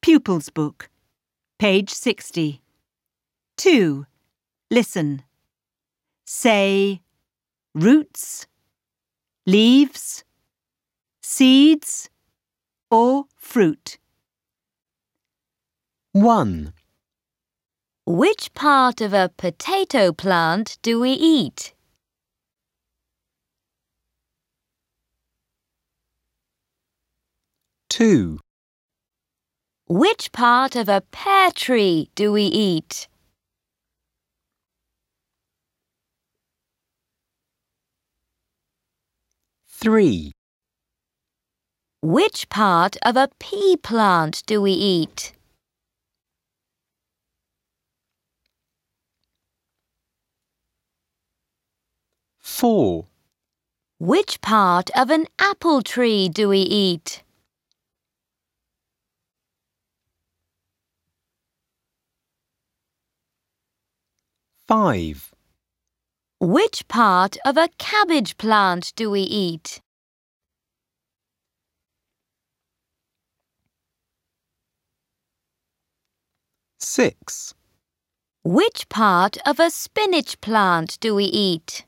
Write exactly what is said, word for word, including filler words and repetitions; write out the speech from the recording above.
Pupils Book, page sixty. two. Listen. Say roots, leaves, seeds or fruit. one. Which part of a potato plant do we eat? two. Which part of a pear tree do we eat? three. Which part of a pea plant do we eat? four. Which part of an apple tree do we eat? five. Which part of a cabbage plant do we eat? six. Which part of a spinach plant do we eat?